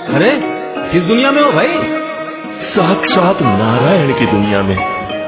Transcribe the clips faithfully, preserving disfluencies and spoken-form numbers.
अरे किस दुनिया में हो भाई? साक्षात नारायण की दुनिया में।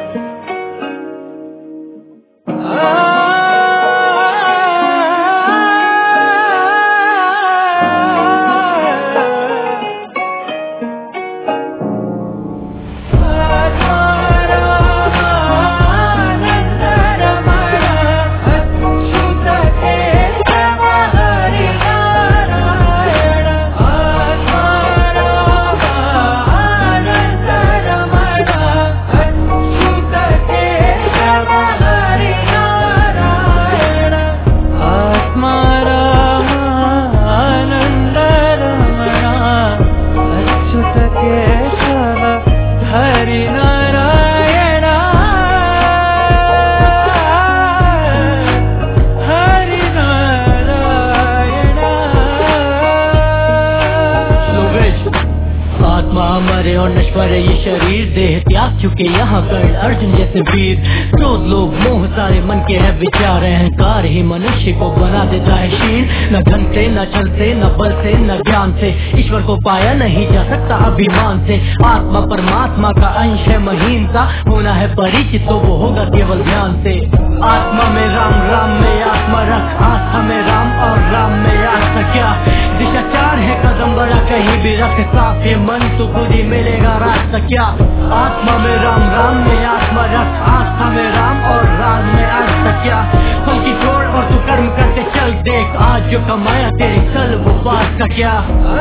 मरे और नश्वर ये शरीर, देह त्याग चुके यहाँ कर्ण अर्जुन जैसे वीर। क्रोध लोभ मोह सारे मन के है विचार, अहंकार ही मनुष्य को बना देता है शील। न धन से न छल से न बल से न ज्ञान से ईश्वर को पाया नहीं जा सकता अभिमान से। आत्मा परमात्मा का अंश है महीनता, होना है परिचित तो वो होगा केवल ध्यान से। आत्मा में राम राम में आत्मा रख, आस्था में राम और राम में आस्था क्या। दिशा चार है कदम बड़ा कहीं भी रख, साफ ये मन तो खुद ही मिलेगा रास्ता क्या। आत्मा में राम राम में आत्मा रख, आस्था में राम और राम में आस्था क्या। फल की छोड़ और तू कर्म करते चल, देख आज जो कमाया तेरे कल वो बात का क्या।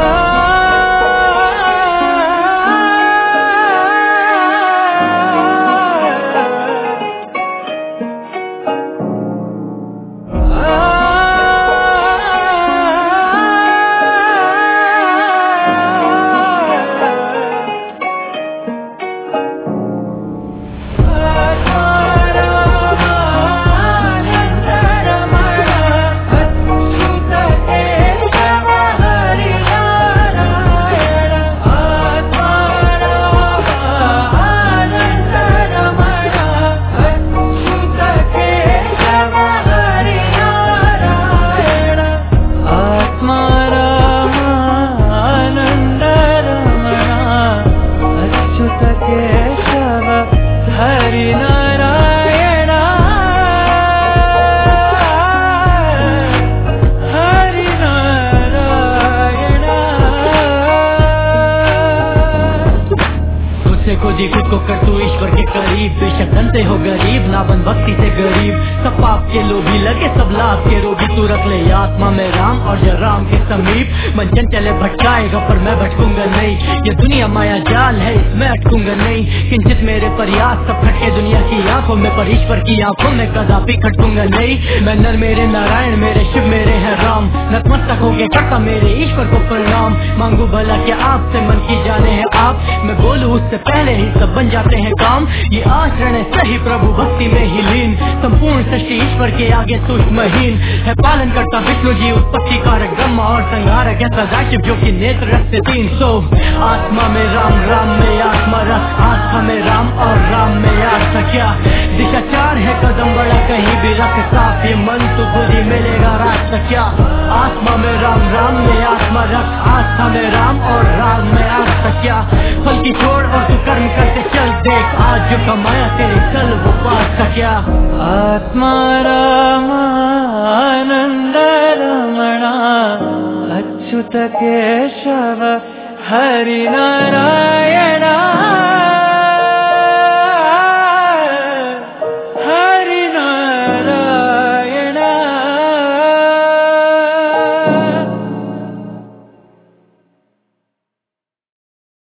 खुद ही खुद को कर तू ईश्वर के करीब, बेशक धन से हो गरीब ना बन भक्ति से गरीब। सब पाप के लोभी लगे सब लाभ के रोगी, तू रख ले आत्मा में राम और जब राम के समीप। मन चले भटकाएगा पर मैं भटकूंगा नहीं, ये दुनिया माया जाल है इसमें अटकूंगा नहीं। किंचित मेरे प्रयास सब खटके दुनिया की आंखों में, पर ईश्वर की आंखों में कदापि खटकूंगा नहीं। मैं नर मेरे नारायण मेरे शिव मेरे है राम, नतमस्तक होके करता मेरे ईश्वर को प्रणाम। मांगू भला क्या आपसे मन की जाने है आप, मैं बोलूं उससे पहले ही सब बन जाते हैं काम। ये आचरण है सही प्रभु भक्ति में ही लीन, संपूर्ण सृष्टि ईश्वर के आगे सूक्ष्महीन है। पालन करता विष्णु जी उत्पत्ति कारक ब्रह्मा और संहारक है सदाशिव जो कि नेत्र रखते तीन सौ। आत्मा में राम राम में आत्मा रख, आस्था में राम और राम में आस्था क्या। दिशा चार है कदम बड़ा कहीं भी रख, साफ ये मन तो खुद ही मिलेगा रास्ता क्या। आत्मा में राम राम में आत्मा रख, आस्था में राम और राम में आस्था क्या। फल की छोड़ और तू कर्म करते चल, देख आज जो कमाया तेरे कल वो बात का क्या। आत्मा राम आनंद रमणा अच्युत केशव हरि नारायण।